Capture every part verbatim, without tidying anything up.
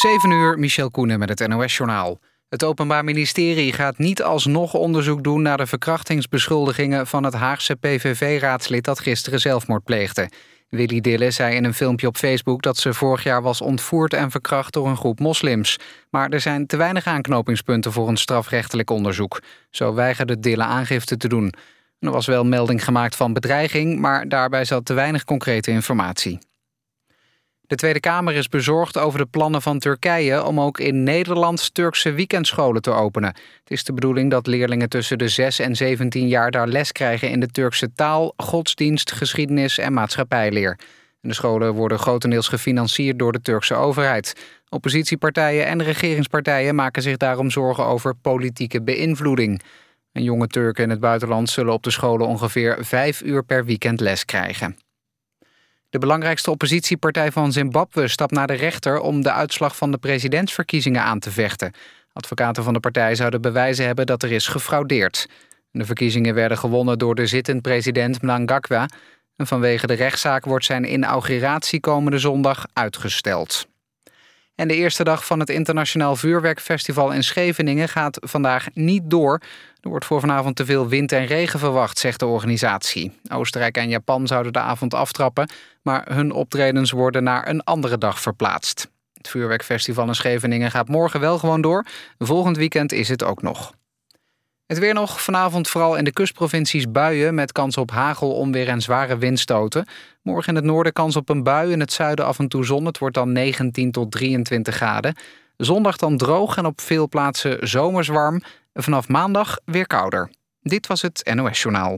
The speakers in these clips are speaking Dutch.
zeven uur, Michel Koenen met het N O S-journaal. Het Openbaar Ministerie gaat niet alsnog onderzoek doen naar de verkrachtingsbeschuldigingen van het Haagse P V V-raadslid dat gisteren zelfmoord pleegde. Willy Dille zei in een filmpje op Facebook dat ze vorig jaar was ontvoerd en verkracht door een groep moslims. Maar er zijn te weinig aanknopingspunten voor een strafrechtelijk onderzoek. Zo weigerde Dille aangifte te doen. Er was wel melding gemaakt van bedreiging, maar daarbij zat te weinig concrete informatie. De Tweede Kamer is bezorgd over de plannen van Turkije om ook in Nederland Turkse weekendscholen te openen. Het is de bedoeling dat leerlingen tussen de zes en zeventien jaar daar les krijgen in de Turkse taal, godsdienst, geschiedenis en maatschappijleer. De scholen worden grotendeels gefinancierd door de Turkse overheid. Oppositiepartijen en regeringspartijen maken zich daarom zorgen over politieke beïnvloeding. En jonge Turken in het buitenland zullen op de scholen ongeveer vijf uur per weekend les krijgen. De belangrijkste oppositiepartij van Zimbabwe stapt naar de rechter om de uitslag van de presidentsverkiezingen aan te vechten. Advocaten van de partij zouden bewijzen hebben dat er is gefraudeerd. De verkiezingen werden gewonnen door de zittend president Mnangagwa. En vanwege de rechtszaak wordt zijn inauguratie komende zondag uitgesteld. En de eerste dag van het Internationaal Vuurwerkfestival in Scheveningen gaat vandaag niet door. Er wordt voor vanavond te veel wind en regen verwacht, zegt de organisatie. Oostenrijk en Japan zouden de avond aftrappen, maar hun optredens worden naar een andere dag verplaatst. Het Vuurwerkfestival in Scheveningen gaat morgen wel gewoon door. Volgend weekend is het ook nog. Het weer nog. Vanavond vooral in de kustprovincies buien met kans op hagel, onweer en zware windstoten. Morgen in het noorden kans op een bui, in het zuiden af en toe zon. Het wordt dan negentien tot drieëntwintig graden. Zondag dan droog en op veel plaatsen zomers warm. Vanaf maandag weer kouder. Dit was het N O S-journaal.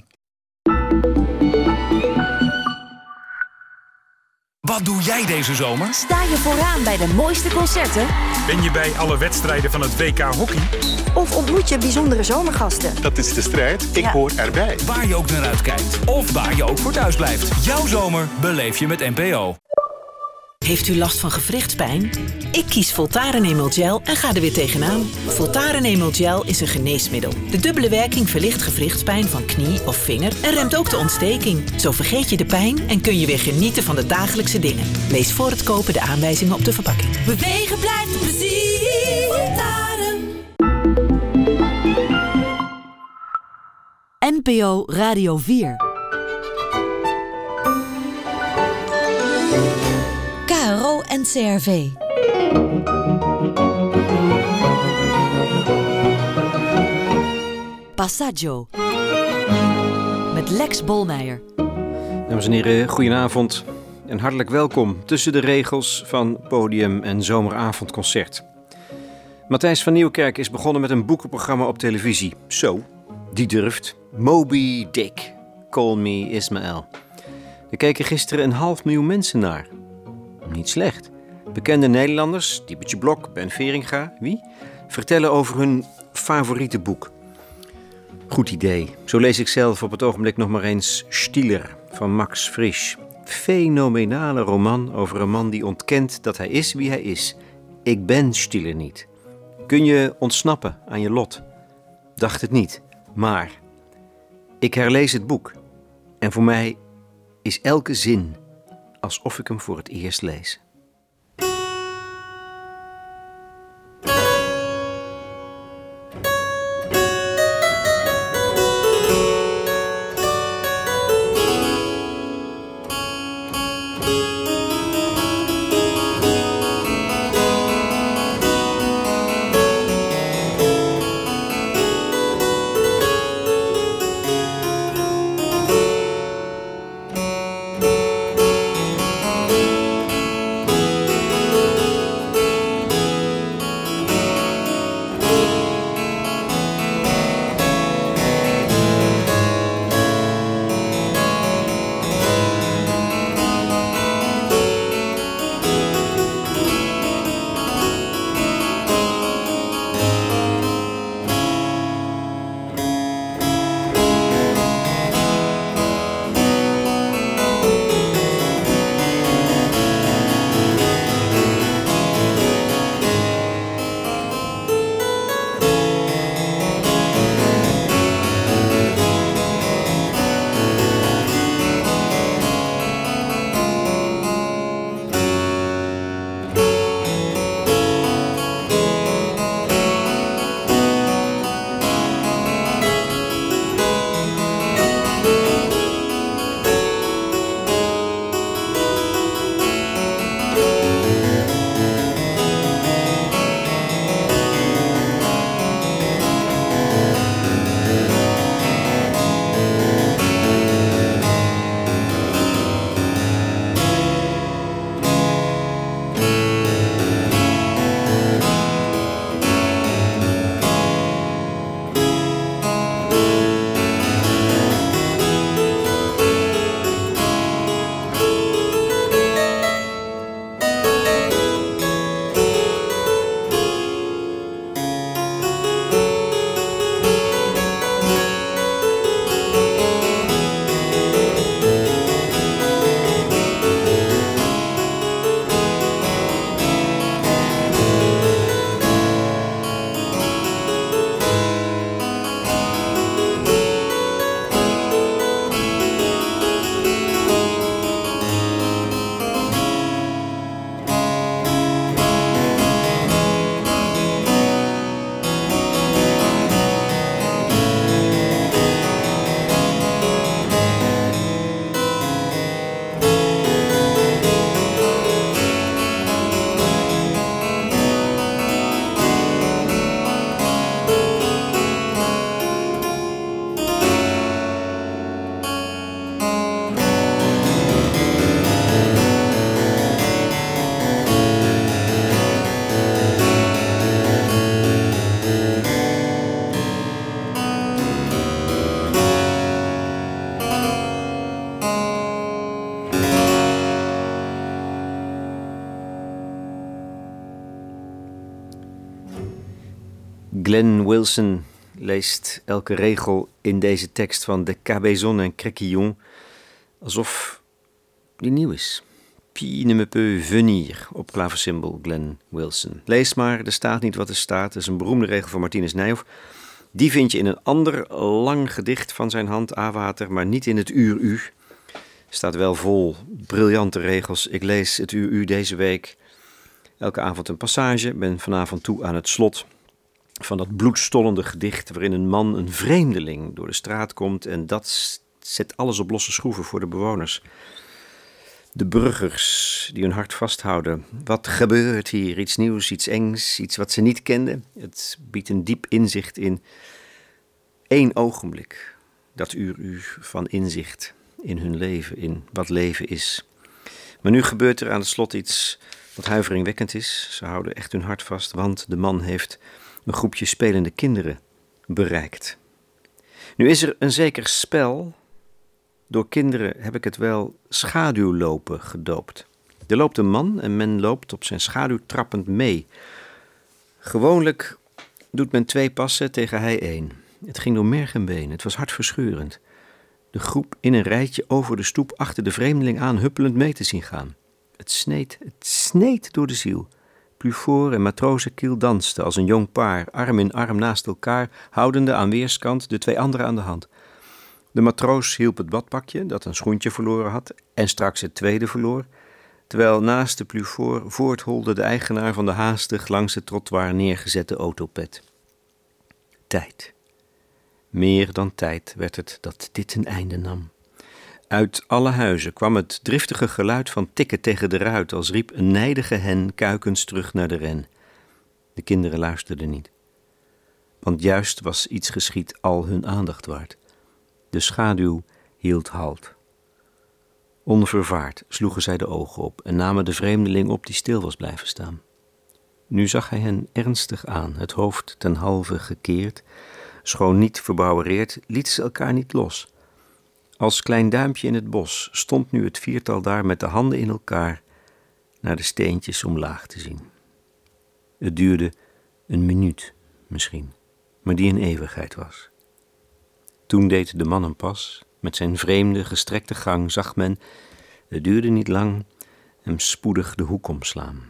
Wat doe jij deze zomer? Sta je vooraan bij de mooiste concerten? Ben je bij alle wedstrijden van het W K Hockey? Of ontmoet je bijzondere zomergasten? Dat is de strijd. Ik ja. hoor erbij. Waar je ook naar uitkijkt. Of waar je ook voor thuis blijft. Jouw zomer beleef je met N P O. Heeft u last van gewrichtspijn? Ik kies Voltaren Emel Gel en ga er weer tegenaan. Voltaren Emel Gel is een geneesmiddel. De dubbele werking verlicht gewrichtspijn van knie of vinger en remt ook de ontsteking. Zo vergeet je de pijn en kun je weer genieten van de dagelijkse dingen. Lees voor het kopen de aanwijzingen op de verpakking. Bewegen blijft plezier. Voltaren. N P O Radio vier. K R O en C R V. Passaggio. Met Lex Bolmeijer. Dames en heren, goedenavond en hartelijk welkom tussen de regels van Podium en Zomeravondconcert. Matthijs van Nieuwkerk is begonnen met een boekenprogramma op televisie. Zo, die durft. Moby Dick, Call Me Ismael. Er keken gisteren een half miljoen mensen naar. Niet slecht. Bekende Nederlanders, Diebertje Blok, Ben Veringa, wie? Vertellen over hun favoriete boek. Goed idee. Zo lees ik zelf op het ogenblik nog maar eens Stiller van Max Frisch. Fenomenale roman over een man die ontkent dat hij is wie hij is. Ik ben Stiller niet. Kun je ontsnappen aan je lot? Dacht het niet. Maar ik herlees het boek. En voor mij is elke zin alsof ik hem voor het eerst lees. Glenn Wilson leest elke regel in deze tekst van de Cabezon en Créquillon alsof die nieuw is. Puis ne me peut venir op klaversymbol Glenn Wilson. Lees maar, er staat niet wat er staat. Dat is een beroemde regel van Martinus Nijhoff. Die vind je in een ander lang gedicht van zijn hand, A-water, maar niet in het uur U. Staat wel vol briljante regels. Ik lees het uur U deze week elke avond een passage. Ben vanavond toe aan het slot van dat bloedstollende gedicht waarin een man, een vreemdeling, door de straat komt en dat zet alles op losse schroeven voor de bewoners. De burgers die hun hart vasthouden. Wat gebeurt hier? Iets nieuws, iets engs, iets wat ze niet kenden. Het biedt een diep inzicht in één ogenblik. Dat uur u van inzicht in hun leven, in wat leven is. Maar nu gebeurt er aan het slot iets wat huiveringwekkend is. Ze houden echt hun hart vast, want de man heeft een groepje spelende kinderen bereikt. Nu is er een zeker spel. Door kinderen heb ik het wel schaduwlopen gedoopt. Er loopt een man en men loopt op zijn schaduw trappend mee. Gewoonlijk doet men twee passen tegen hij één. Het ging door merg en been, het was hartverscheurend. De groep in een rijtje over de stoep achter de vreemdeling aan huppelend mee te zien gaan. Het sneed, het sneed door de ziel. Plufort en matrozenkiel dansten als een jong paar, arm in arm naast elkaar, houdende aan weerskant de twee anderen aan de hand. De matroos hielp het badpakje, dat een schoentje verloren had, en straks het tweede verloor, terwijl naast de Plufort voortholde de eigenaar van de haastig langs het trottoir neergezette autopet. Tijd. Meer dan tijd werd het dat dit een einde nam. Uit alle huizen kwam het driftige geluid van tikken tegen de ruit, als riep een nijdige hen kuikens terug naar de ren. De kinderen luisterden niet, want juist was iets geschied al hun aandacht waard. De schaduw hield halt. Onvervaard sloegen zij de ogen op en namen de vreemdeling op die stil was blijven staan. Nu zag hij hen ernstig aan, het hoofd ten halve gekeerd, schoon niet verbouwereerd, liet ze elkaar niet los. Als klein duimpje in het bos stond nu het viertal daar met de handen in elkaar naar de steentjes omlaag te zien. Het duurde een minuut misschien, maar die een eeuwigheid was. Toen deed de man een pas, met zijn vreemde gestrekte gang zag men, het duurde niet lang, hem spoedig de hoek omslaan.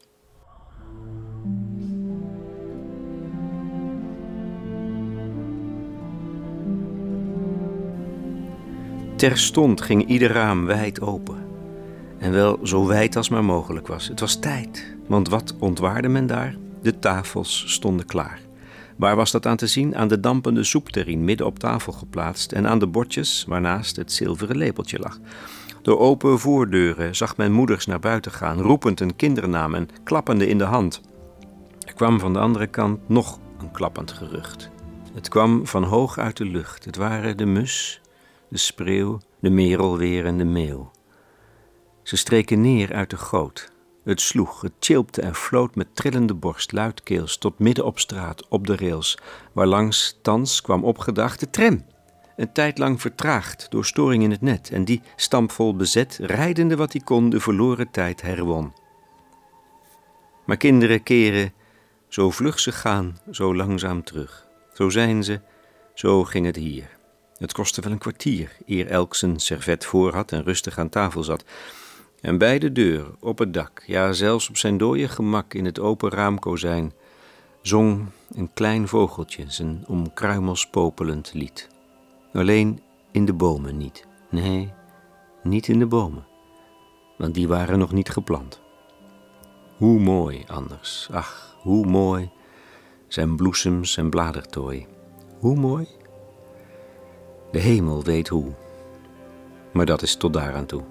Terstond ging ieder raam wijd open. En wel zo wijd als maar mogelijk was. Het was tijd, want wat ontwaarde men daar? De tafels stonden klaar. Waar was dat aan te zien? Aan de dampende soepterrien midden op tafel geplaatst en aan de bordjes waarnaast het zilveren lepeltje lag. Door open voordeuren zag men moeders naar buiten gaan, roepend een kindernaam en klappende in de hand. Er kwam van de andere kant nog een klappend gerucht. Het kwam van hoog uit de lucht. Het waren de mus, de spreeuw, de merelweer en de meeuw. Ze streken neer uit de goot. Het sloeg, het tjilpte en floot met trillende borst, luidkeels, tot midden op straat, op de rails, waarlangs thans kwam opgedaagd de tram. Een tijd lang vertraagd door storing in het net, en die, stampvol bezet, rijdende wat hij kon, de verloren tijd herwon. Maar kinderen keren, zo vlug ze gaan, zo langzaam terug. Zo zijn ze, zo ging het hier. Het kostte wel een kwartier, eer elk zijn servet voor had en rustig aan tafel zat. En bij de deur, op het dak, ja zelfs op zijn dooie gemak in het open raamkozijn, zong een klein vogeltje zijn om kruimels popelend lied. Alleen in de bomen niet. Nee, niet in de bomen, want die waren nog niet geplant. Hoe mooi anders, ach, hoe mooi zijn bloesems en bladertooi. Hoe mooi? De hemel weet hoe, maar dat is tot daaraan toe.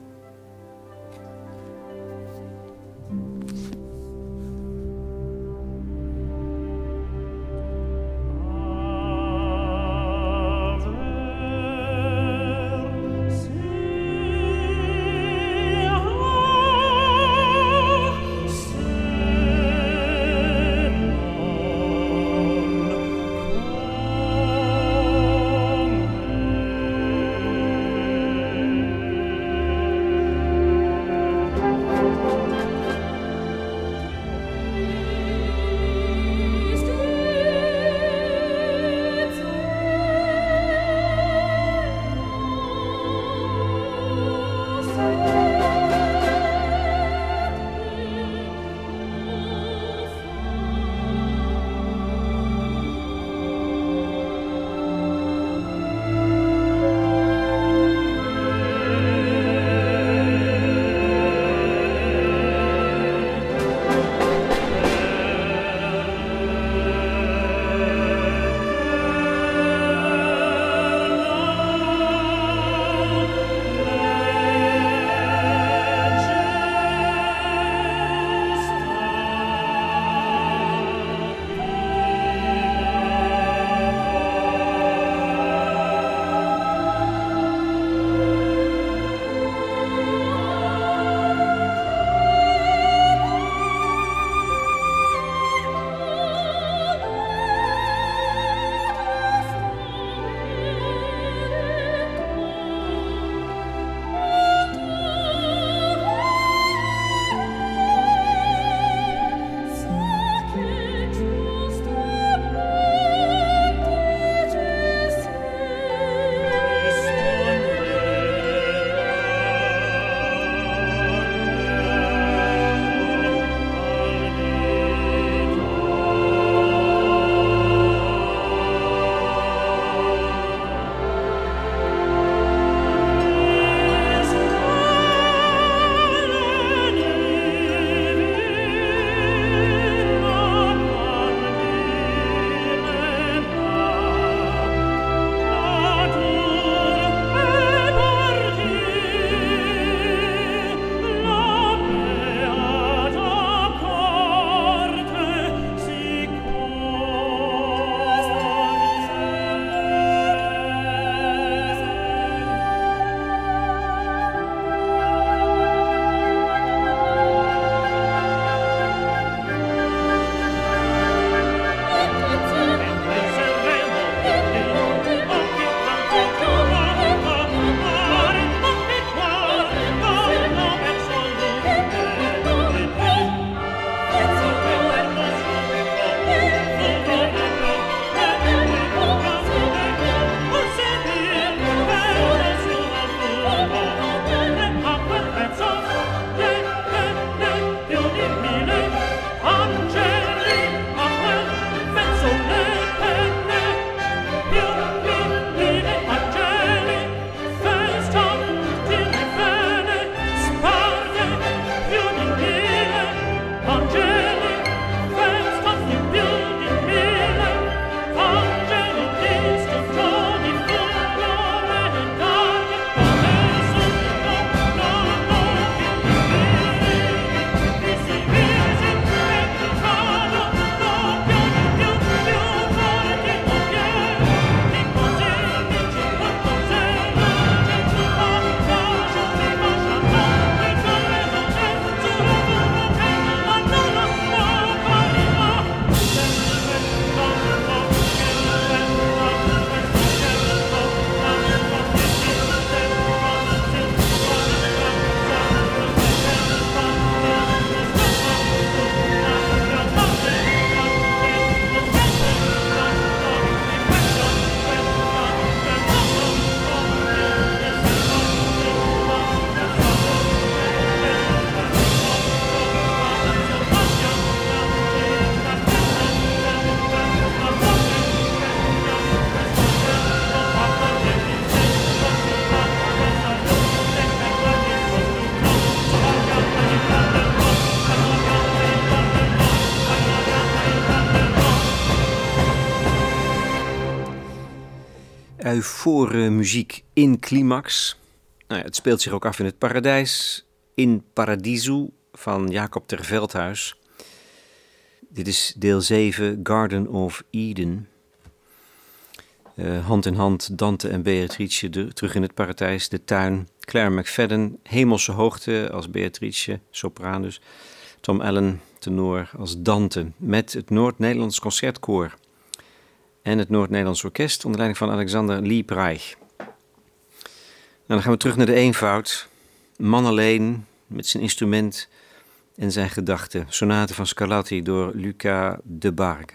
eufore muziek in climax. Nou ja, het speelt zich ook af in het paradijs, in Paradiso van Jacob ter Veldhuis. Dit is deel zeven, Garden of Eden. Uh, hand in hand Dante en Beatrice de, terug in het paradijs, de tuin. Claire McFadden, hemelse hoogte als Beatrice, sopraan dus. Tom Allen, tenor als Dante, met het Noord-Nederlands Concertkoor en het Noord-Nederlands Orkest onder leiding van Alexander Liebreich. Nou, dan gaan we terug naar de eenvoud. Man alleen, met zijn instrument en zijn gedachten. Sonate van Scarlatti door Luca de Barge.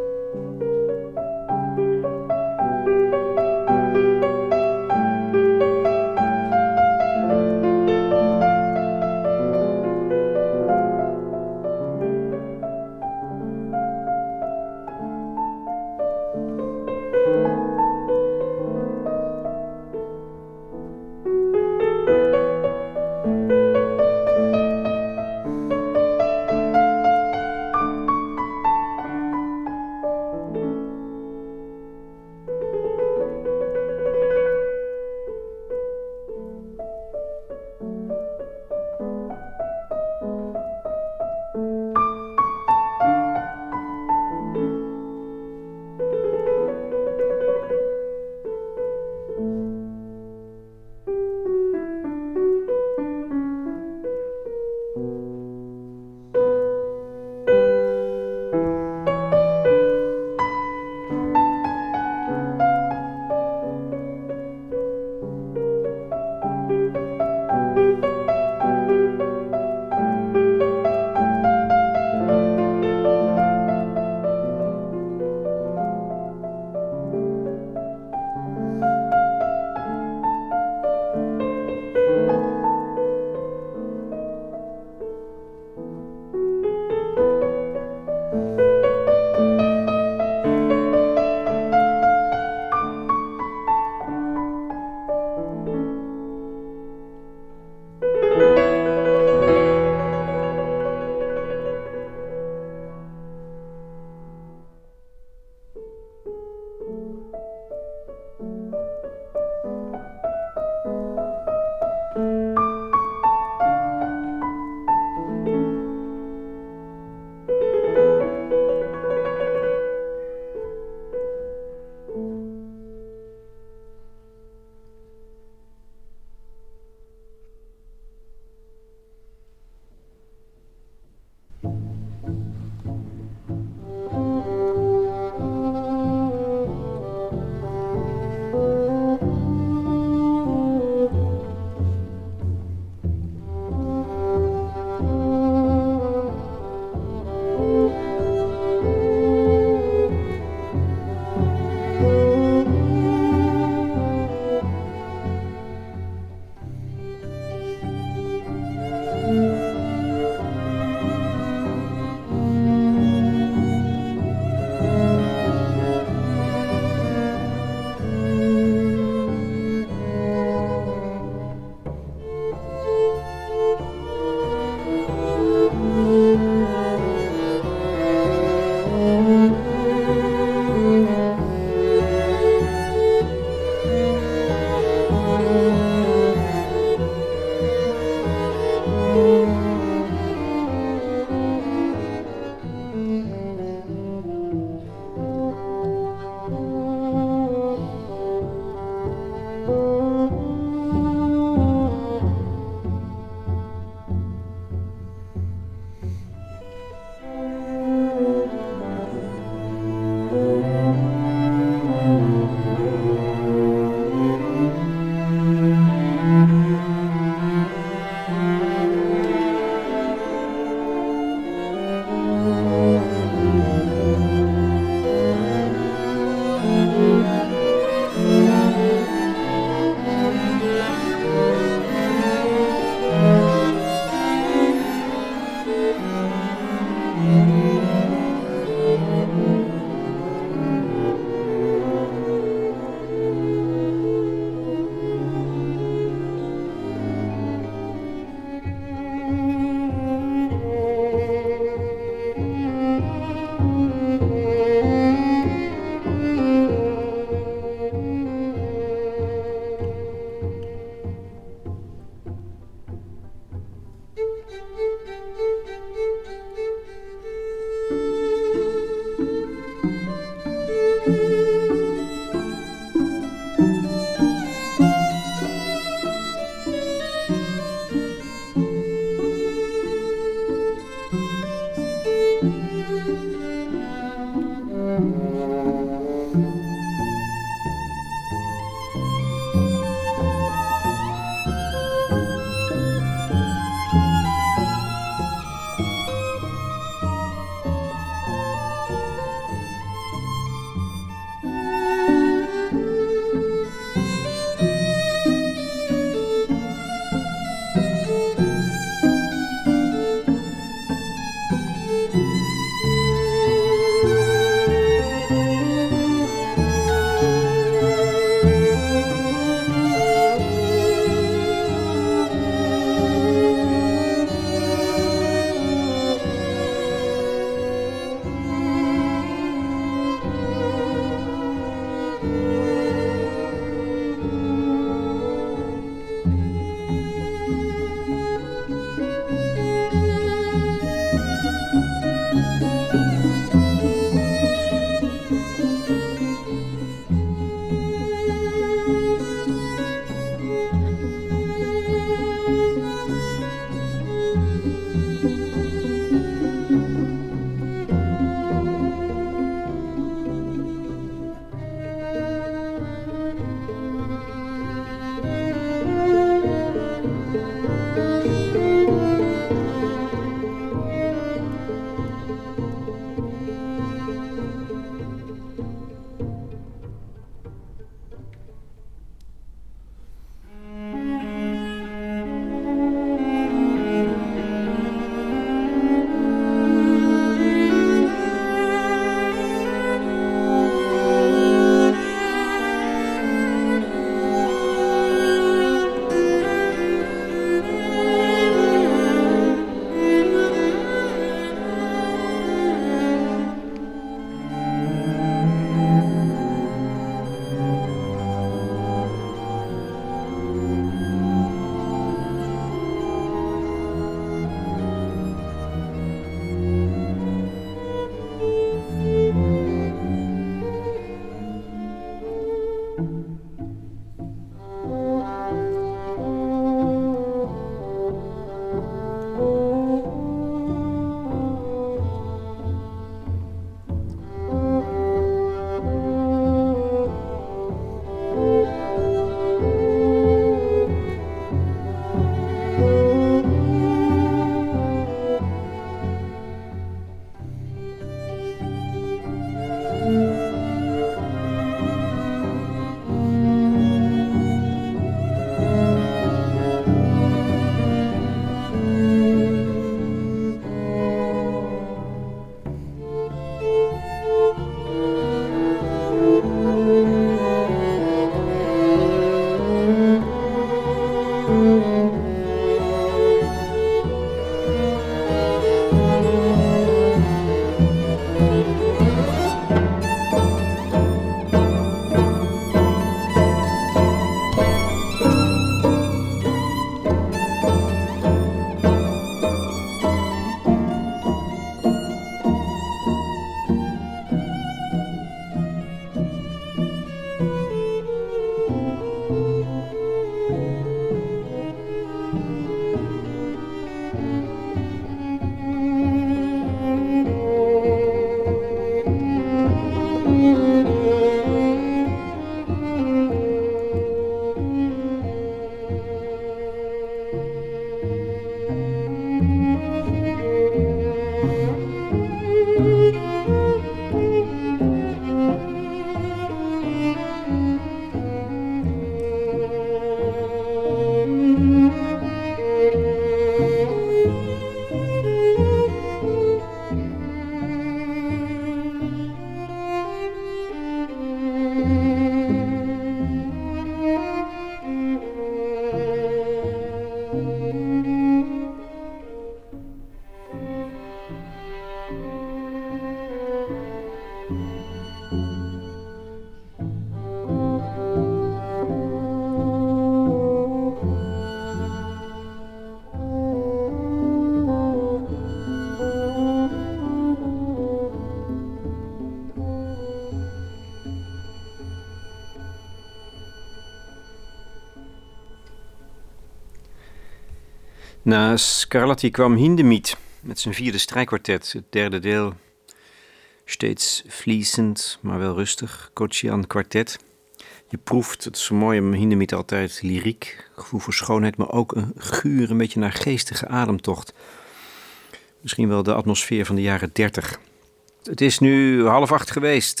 Na Scarlatti kwam Hindemith met zijn vierde strijkkwartet, het derde deel. Steeds vliesend, maar wel rustig. Kochian kwartet. Je proeft, het is zo mooi om Hindemith altijd, lyriek, gevoel voor schoonheid, maar ook een guur, een beetje naargeestige ademtocht. Misschien wel de atmosfeer van de jaren dertig. Het is nu half acht geweest.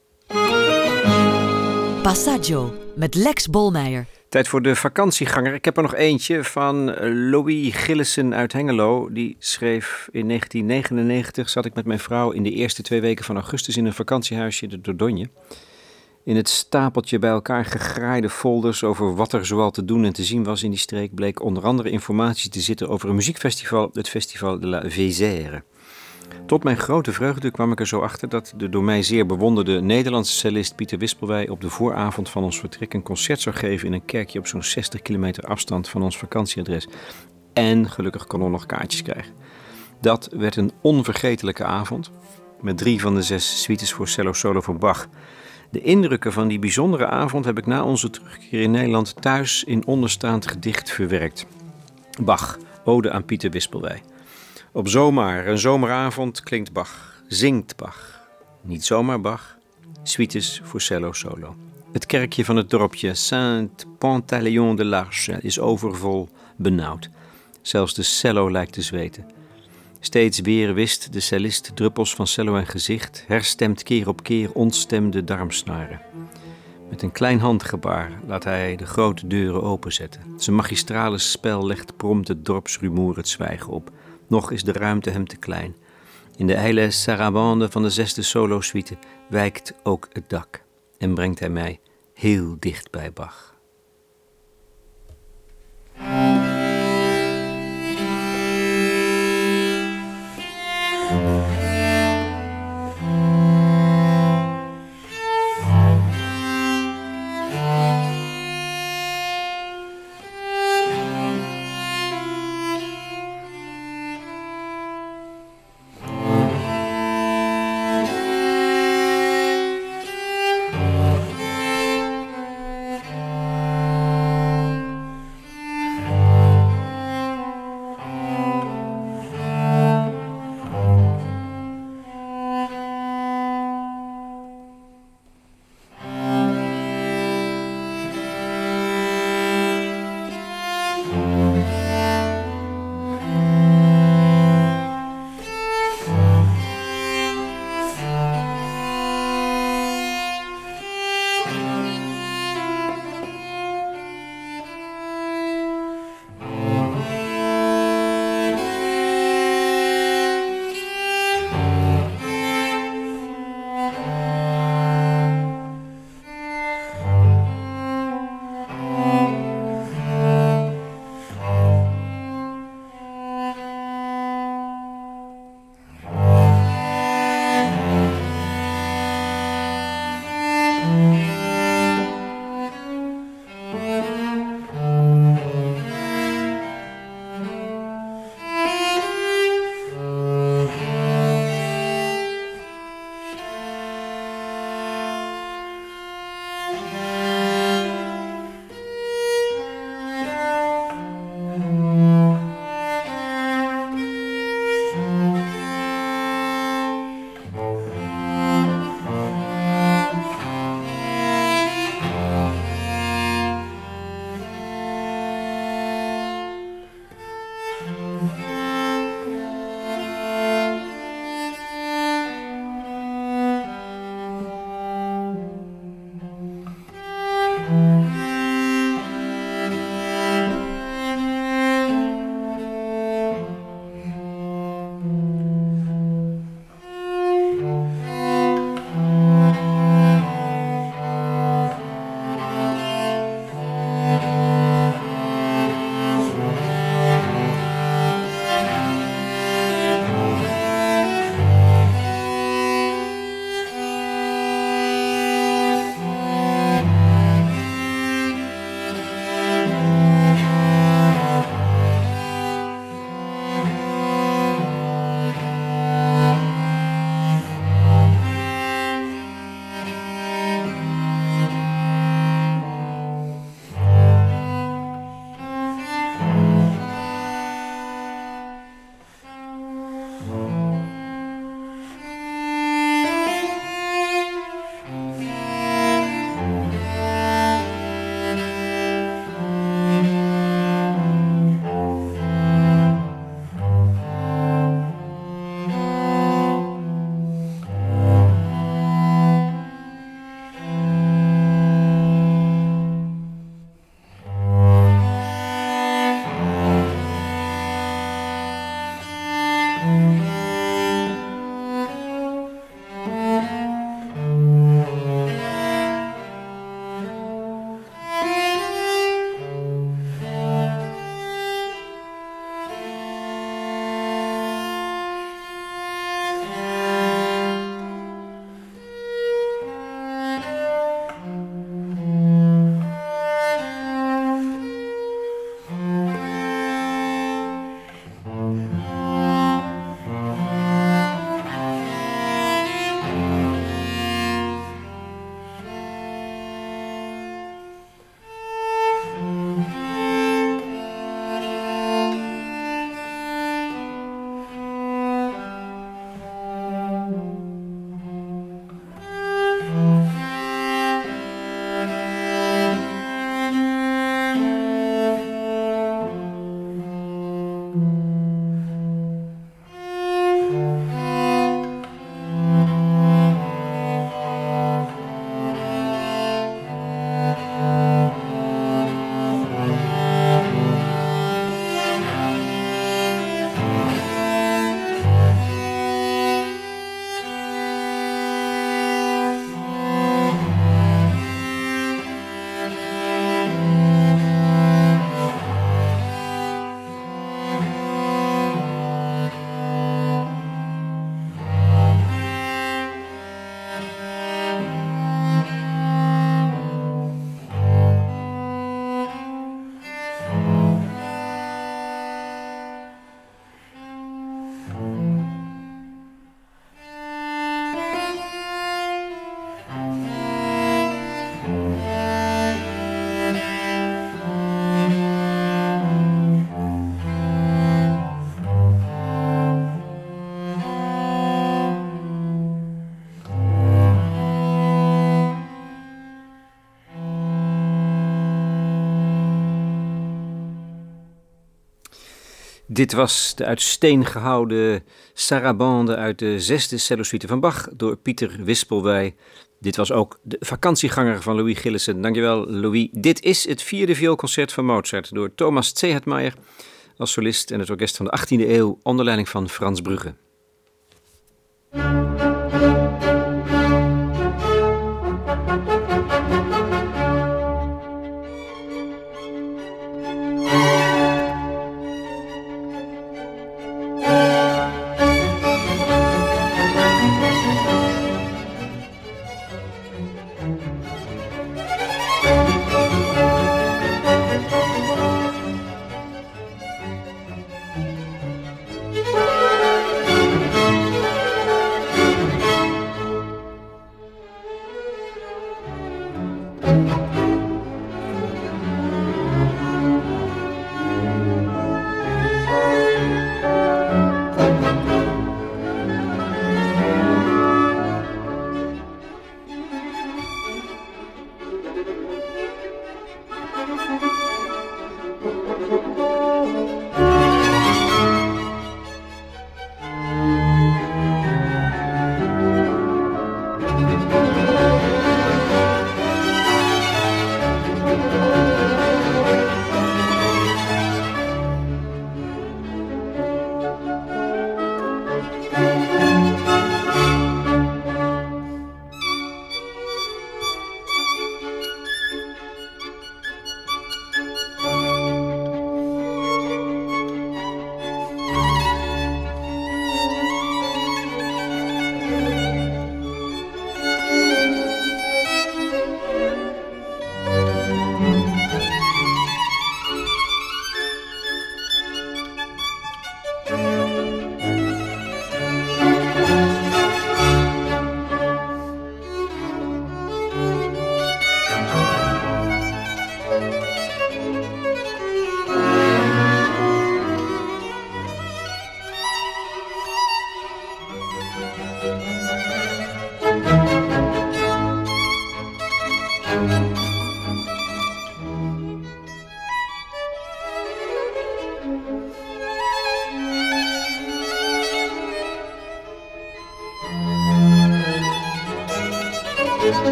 Passaggio met Lex Bolmeijer. Tijd voor de vakantieganger. Ik heb er nog eentje van Louis Gillissen uit Hengelo. Die schreef in negentien negenennegentig, zat ik met mijn vrouw in de eerste twee weken van augustus in een vakantiehuisje in de Dordogne. In het stapeltje bij elkaar gegraaide folders over wat er zoal te doen en te zien was in die streek bleek onder andere informatie te zitten over een muziekfestival, het Festival de la Vézère. Tot mijn grote vreugde kwam ik er zo achter dat de door mij zeer bewonderde Nederlandse cellist Pieter Wispelwij op de vooravond van ons vertrek een concert zou geven in een kerkje op zo'n zestig kilometer afstand van ons vakantieadres. En gelukkig kon ik nog kaartjes krijgen. Dat werd een onvergetelijke avond met drie van de zes suites voor cello solo van Bach. De indrukken van die bijzondere avond heb ik na onze terugkeer in Nederland thuis in onderstaand gedicht verwerkt. Bach, ode aan Pieter Wispelwij. Op zomaar, een zomeravond klinkt Bach, zingt Bach. Niet zomaar Bach, suites voor cello solo. Het kerkje van het dorpje Saint-Pantaleon de l'Arche is overvol, benauwd. Zelfs de cello lijkt te zweten. Steeds weer wist de cellist druppels van cello en gezicht, herstemt keer op keer ontstemde darmsnaren. Met een klein handgebaar laat hij de grote deuren openzetten. Zijn magistrale spel legt prompt het dorpsrumoer het zwijgen op. Nog is de ruimte hem te klein. In de ijle sarabande van de zesde solo-suite wijkt ook het dak. En brengt hij mij heel dicht bij Bach. Dit was de uit steen gehouden sarabande uit de zesde cellosuite van Bach door Pieter Wispelwey. Dit was ook de vakantieganger van Louis Gillessen. Dankjewel, Louis. Dit is het vierde vioolconcert van Mozart door Thomas Zehetmeijer als solist en het orkest van de achttiende eeuw onder leiding van Frans Brugge.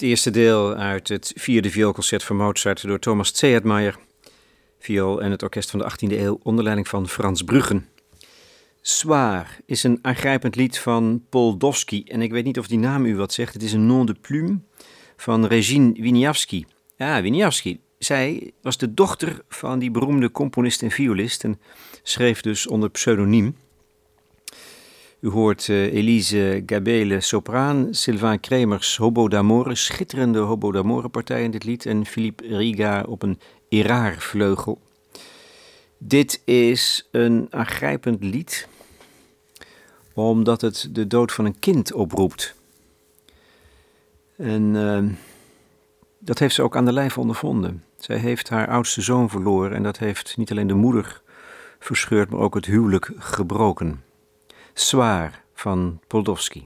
Het eerste deel uit het vierde vioolconcert van Mozart door Thomas Zedmayer, viool en het orkest van de achttiende eeuw onder leiding van Frans Bruggen. Soir is een aangrijpend lied van Poldowski en ik weet niet of die naam u wat zegt. Het is een nom de plume van Regine Wieniawski. Ja, Wieniawski. Zij was de dochter van die beroemde componist en violist en schreef dus onder pseudoniem. U hoort uh, Elise Gabele sopraan, Sylvain Kremers hobo d'amore, schitterende hobo d'amore partij in dit lied en Philippe Riga op een Erard-vleugel. Dit is een aangrijpend lied omdat het de dood van een kind oproept. En uh, dat heeft ze ook aan de lijf ondervonden. Zij heeft haar oudste zoon verloren en dat heeft niet alleen de moeder verscheurd, maar ook het huwelijk gebroken. Soir van Poldowski.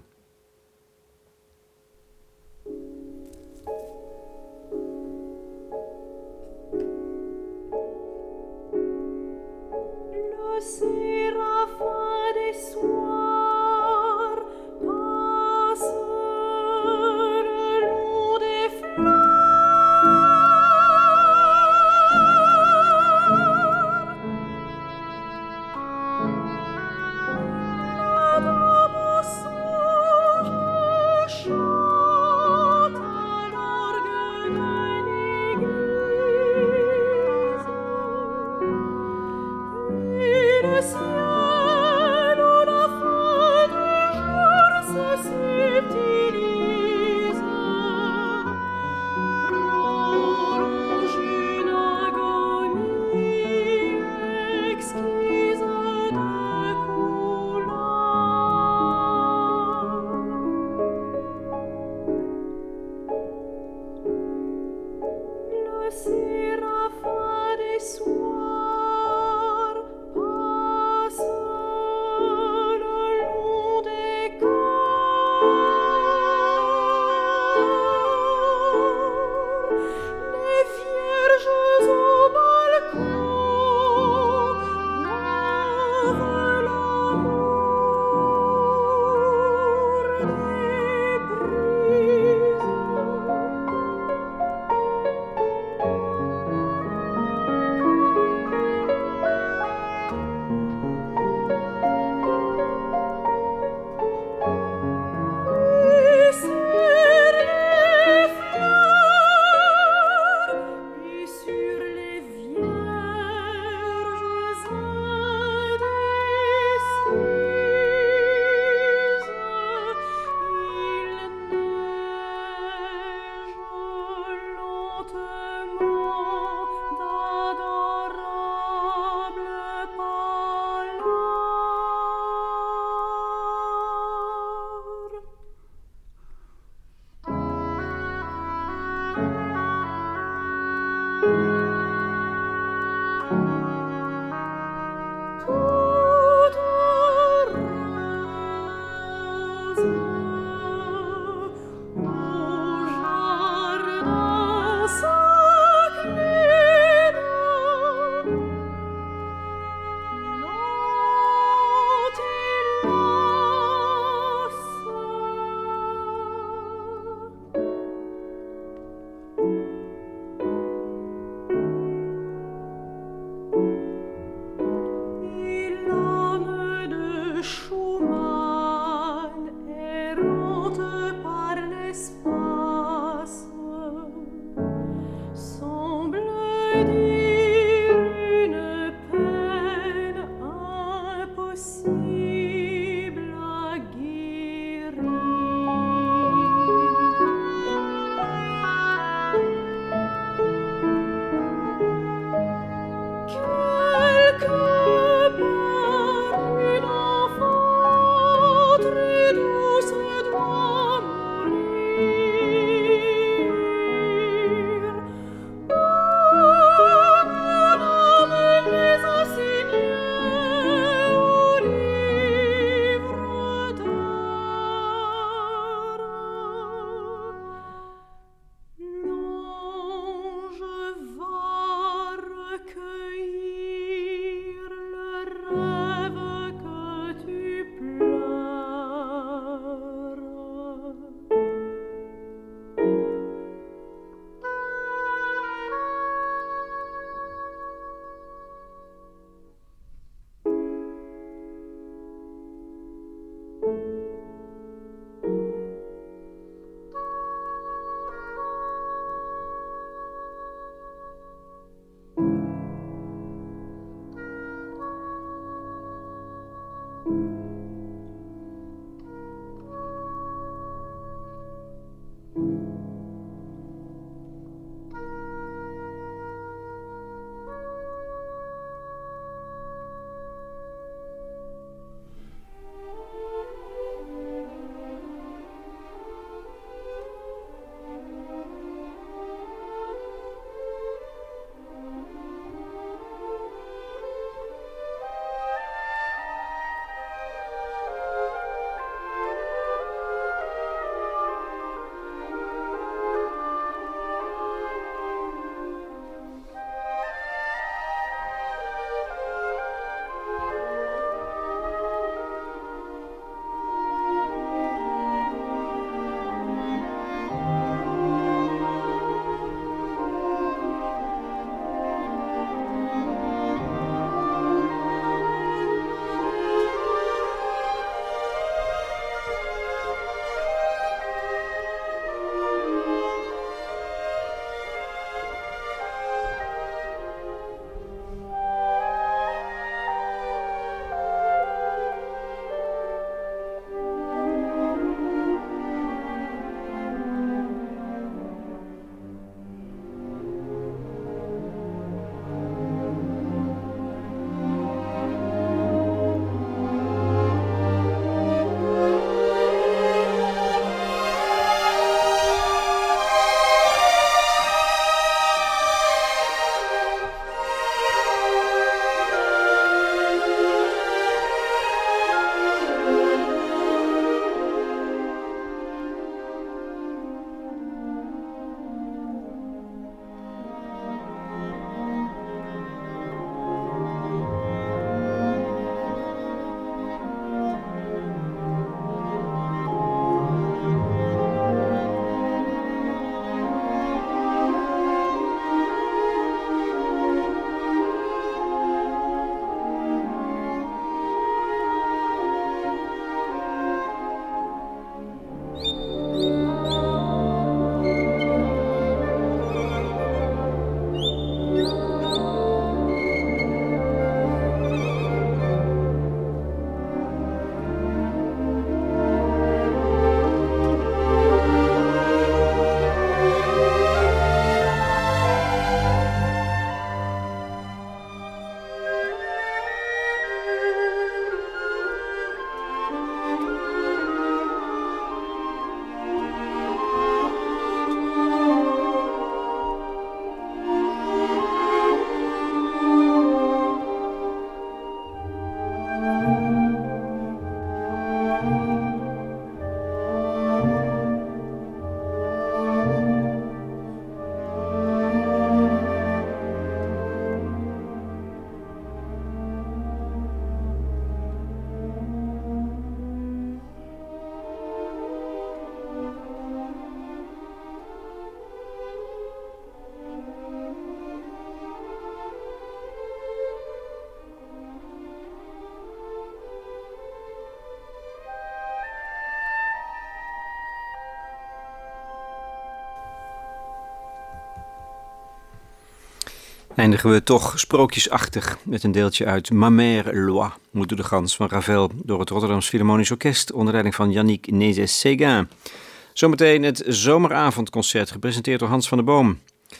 Eindigen we toch sprookjesachtig met een deeltje uit Ma Mère Loi, Moeder de Gans van Ravel, door het Rotterdams Philharmonisch Orkest onder leiding van Yannick Nézet-Séguin. Zometeen het zomeravondconcert, gepresenteerd door Hans van der Boom.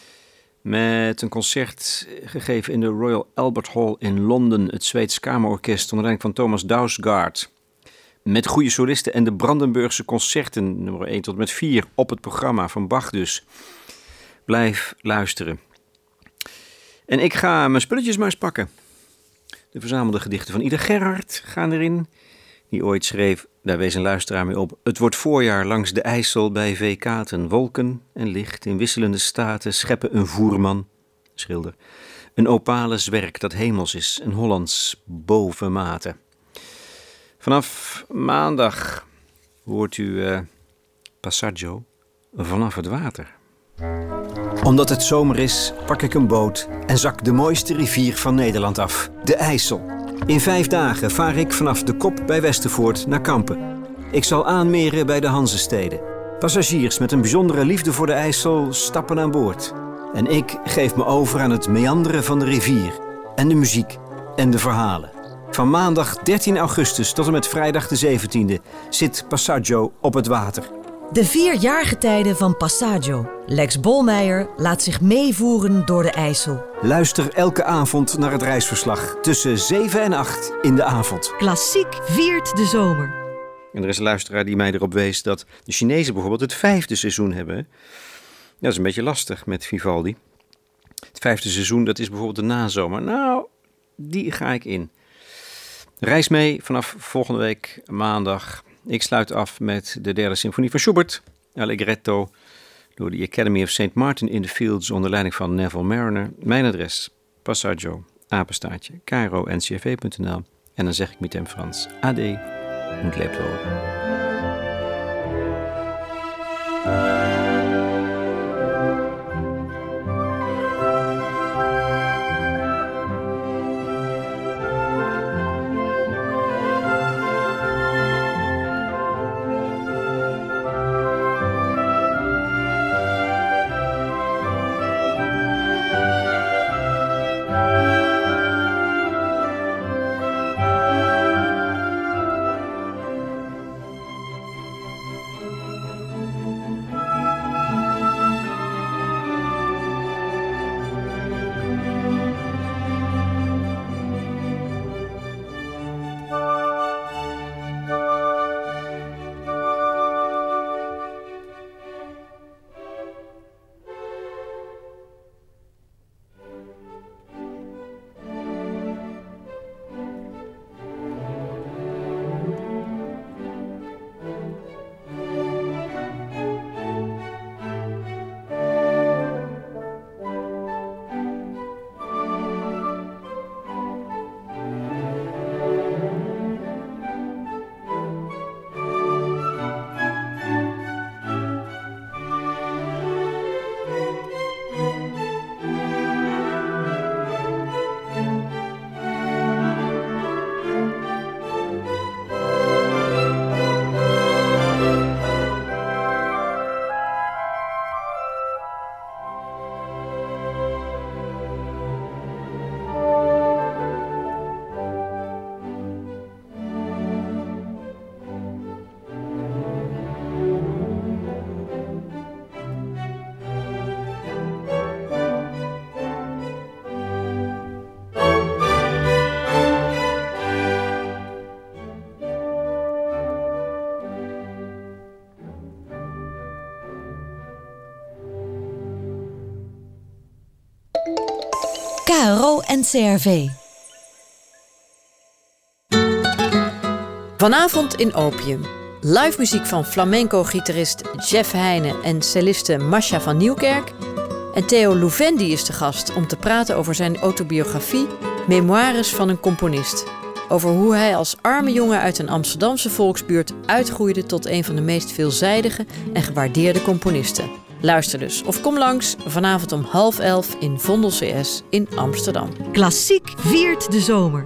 Met een concert gegeven in de Royal Albert Hall in Londen, het Zweeds Kamerorkest onder leiding van Thomas Dausgaard. Met goede solisten en de Brandenburgse concerten, nummer één tot en met vier, op het programma van Bach dus. Blijf luisteren. En ik ga mijn spulletjes maar eens pakken. De verzamelde gedichten van Ida Gerhard gaan erin. Die ooit schreef, daar wees een luisteraar mee op: het wordt voorjaar langs de IJssel bij Veekaten. Wolken en licht in wisselende staten scheppen een voerman, schilder. Een opale zwerk dat hemels is, een Hollands bovenmate. Vanaf maandag hoort u uh, Passaggio vanaf het water. Omdat het zomer is, pak ik een boot en zak de mooiste rivier van Nederland af, de IJssel. In vijf dagen vaar ik vanaf de Kop bij Westervoort naar Kampen. Ik zal aanmeren bij de Hanzesteden. Passagiers met een bijzondere liefde voor de IJssel stappen aan boord. En ik geef me over aan het meanderen van de rivier en de muziek en de verhalen. Van maandag dertien augustus tot en met vrijdag de zeventiende zit Passaggio op het water. De vier jaargetijden van Passaggio. Lex Bolmeijer laat zich meevoeren door de IJssel. Luister elke avond naar het reisverslag tussen zeven en acht in de avond. Klassiek viert de zomer. En er is een luisteraar die mij erop wees dat de Chinezen bijvoorbeeld het vijfde seizoen hebben. Ja, dat is een beetje lastig met Vivaldi. Het vijfde seizoen, dat is bijvoorbeeld de nazomer. Nou, die ga ik in. Reis mee vanaf volgende week maandag. Ik sluit af met de derde symfonie van Schubert, Allegretto, door de Academy of Saint Martin in the Fields onder leiding van Neville Mariner. Mijn adres, Passaggio, apenstaartje, cairo n c r v punt n l. En dan zeg ik met hem Frans, ade, und lebt wohl. K R O N C R V. Vanavond in Opium. Live muziek van flamenco-gitarist Jeff Heijnen en celliste Masha van Nieuwkerk. En Theo Louvendi is de gast om te praten over zijn autobiografie Memoires van een componist. Over hoe hij als arme jongen uit een Amsterdamse volksbuurt uitgroeide tot een van de meest veelzijdige en gewaardeerde componisten. Luister dus of kom langs vanavond om half elf in Vondel C S in Amsterdam. Klassiek viert de zomer.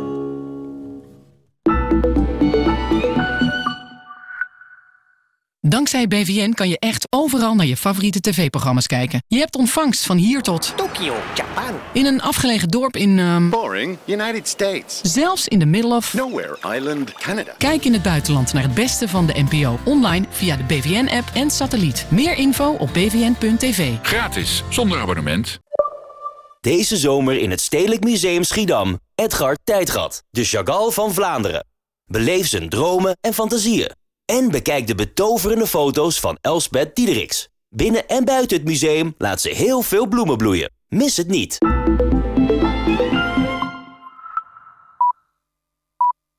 Dankzij B V N kan je echt overal naar je favoriete tv-programma's kijken. Je hebt ontvangst van hier tot Tokio, Japan. in een afgelegen dorp in... Um... Boring, United States. Zelfs in the middle of... Nowhere Island, Canada. Kijk in het buitenland naar het beste van de N P O. Online via de B V N-app en satelliet. Meer info op b v n punt t v. Gratis, zonder abonnement. Deze zomer in het Stedelijk Museum Schiedam. Edgar Tijdgat, de Chagall van Vlaanderen. Beleef zijn dromen en fantasieën. En bekijk de betoverende foto's van Elsbeth Diederichs. Binnen en buiten het museum laat ze heel veel bloemen bloeien. Mis het niet.